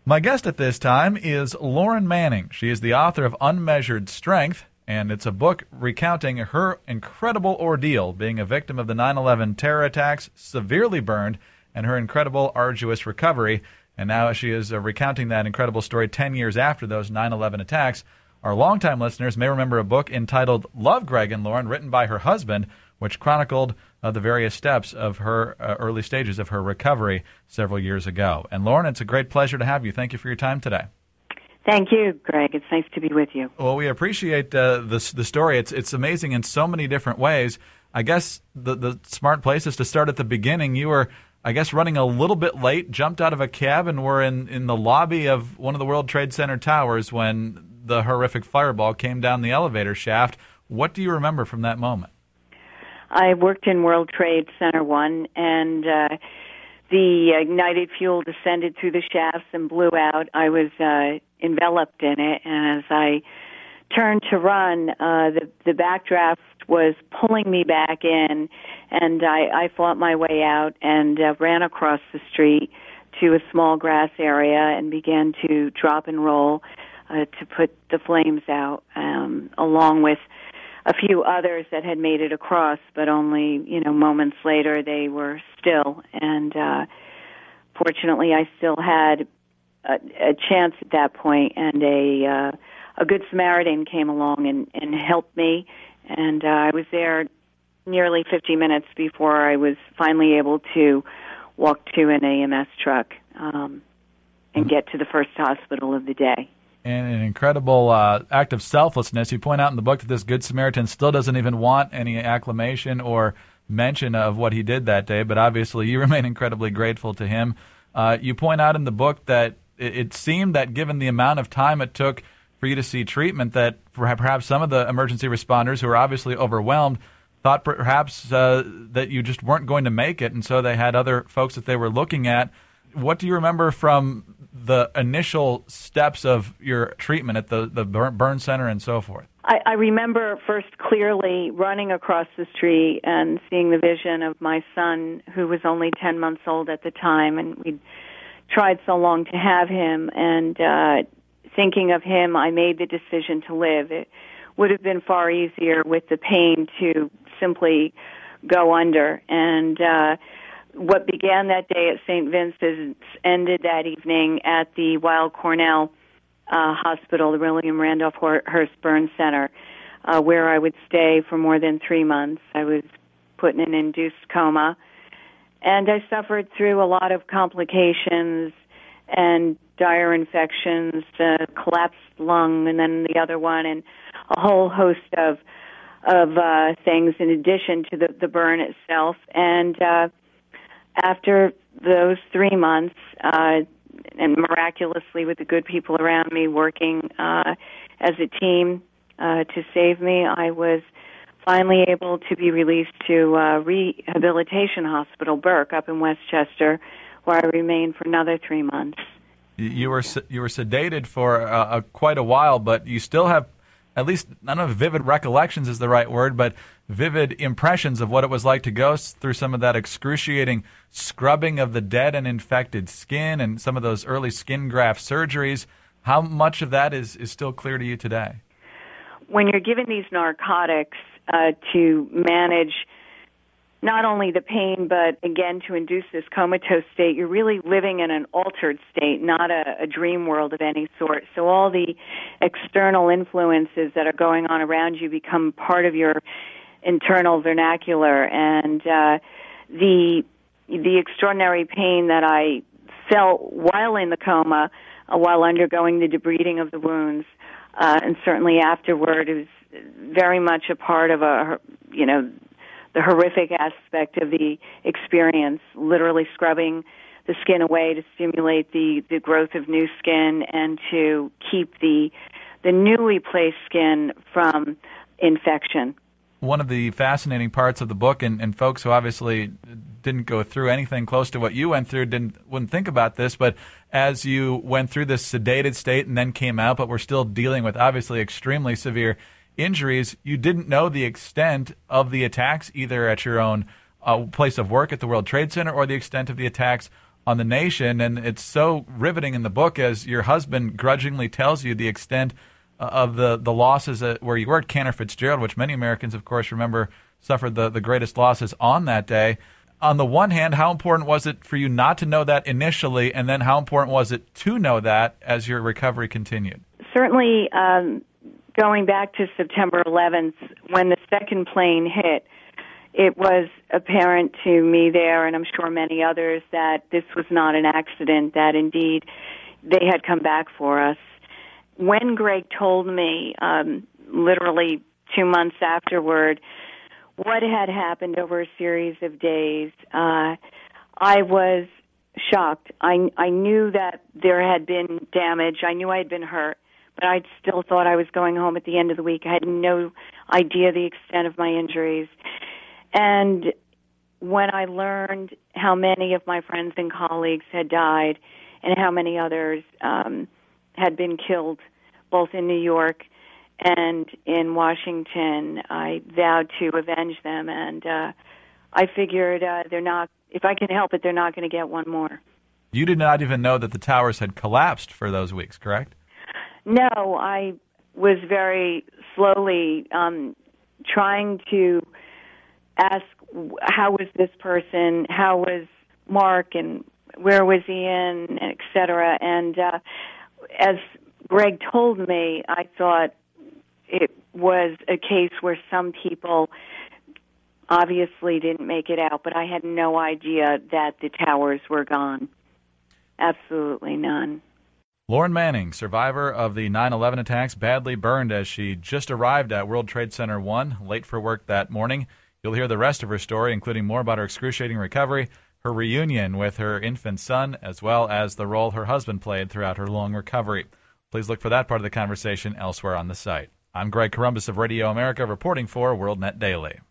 My guest at this time is Lauren Manning. She is the author of Unmeasured Strength, and it's a book recounting her incredible ordeal being a victim of the 9/11 terror attacks, severely burned, and her incredible, arduous recovery. And now she is recounting that incredible story 10 years after those 9/11 attacks. Our longtime listeners may remember a book entitled Love, Greg and Lauren, written by her husband, which chronicled the various steps of her early stages of her recovery several years ago. And Lauren, it's a great pleasure to have you. Thank you for your time today. Thank you, Greg. It's nice to be with you. Well, we appreciate the story. It's amazing in so many different ways. I guess the smart place is to start at the beginning. You were, I guess, running a little bit late, jumped out of a cab, and were in the lobby of one of the World Trade Center towers when the horrific fireball came down the elevator shaft. What do you remember from that moment? I worked in World Trade Center 1, and the ignited fuel descended through the shafts and blew out. I was enveloped in it, and as I turned to run, the backdraft was pulling me back in, and I fought my way out and ran across the street to a small grass area and began to drop and roll to put the flames out, along with a few others that had made it across, but only, moments later they were still. And fortunately, I still had a chance at that point, and a good Samaritan came along and helped me. And I was there nearly 50 minutes before I was finally able to walk to an AMS truck and get to the first hospital of the day. And an incredible act of selflessness. You point out in the book that this Good Samaritan still doesn't even want any acclamation or mention of what he did that day, but obviously you remain incredibly grateful to him. You point out in the book that it seemed that given the amount of time it took for you to see treatment, that perhaps some of the emergency responders who were obviously overwhelmed thought perhaps that you just weren't going to make it, and so they had other folks that they were looking at. What do you remember from the initial steps of your treatment at the burn center and so forth? I remember first clearly running across the street and seeing the vision of my son, who was only 10 months old at the time, and we'd tried so long to have him. And thinking of him, I made the decision to live. It would have been far easier with the pain to simply go under. And what began that day at St. Vincent's ended that evening at the Weill Cornell Hospital, the William Randolph Hearst Burn Center, where I would stay for more than 3 months. I was put in an induced coma, and I suffered through a lot of complications and dire infections, collapsed lung, and then the other one, and a whole host of things in addition to the burn itself. And after those 3 months, and miraculously with the good people around me working as a team to save me, I was finally able to be released to Rehabilitation Hospital, Burke, up in Westchester, where I remained for another 3 months. You were sedated for quite a while, but you still have, at least, I don't know if vivid recollections is the right word, but vivid impressions of what it was like to go through some of that excruciating scrubbing of the dead and infected skin and some of those early skin graft surgeries. How much of that is still clear to you today? When you're given these narcotics to manage not only the pain, but again to induce this comatose state, you're really living in an altered state, not a dream world of any sort. So all the external influences that are going on around you become part of your internal vernacular, and the extraordinary pain that I felt while in the coma, while undergoing the debriding of the wounds, and certainly afterward, is very much a part of the horrific aspect of the experience, literally scrubbing the skin away to stimulate the growth of new skin and to keep the newly placed skin from infection. One of the fascinating parts of the book, and folks who obviously didn't go through anything close to what you went through wouldn't think about this, but as you went through this sedated state and then came out, but were still dealing with obviously extremely severe injuries, you didn't know the extent of the attacks either at your own place of work at the World Trade Center or the extent of the attacks on the nation. And it's so riveting in the book as your husband grudgingly tells you the extent of the losses where you were at Cantor Fitzgerald, which many Americans, of course, remember suffered the greatest losses on that day. On the one hand, how important was it for you not to know that initially, and then how important was it to know that as your recovery continued? Certainly, going back to September 11th, when the second plane hit, it was apparent to me there, and I'm sure many others, that this was not an accident, that indeed they had come back for us. When Greg told me, literally 2 months afterward, what had happened over a series of days, I was shocked. I knew that there had been damage. I knew I had been hurt, but I still thought I was going home at the end of the week. I had no idea the extent of my injuries. And when I learned how many of my friends and colleagues had died and how many others had been killed, both in New York and in Washington, I vowed to avenge them, and I figured they're not. If I can help it, they're not going to get one more. You did not even know that the towers had collapsed for those weeks, correct? No, I was very slowly trying to ask, how was this person, how was Mark, and where was he in, et cetera. And as Greg told me, I thought it was a case where some people obviously didn't make it out, but I had no idea that the towers were gone. Absolutely none. Lauren Manning, survivor of the 9/11 attacks, badly burned as she just arrived at World Trade Center 1, late for work that morning. You'll hear the rest of her story, including more about her excruciating recovery, her reunion with her infant son, as well as the role her husband played throughout her long recovery. Please look for that part of the conversation elsewhere on the site. I'm Greg Corombos of Radio America, reporting for WorldNet Daily.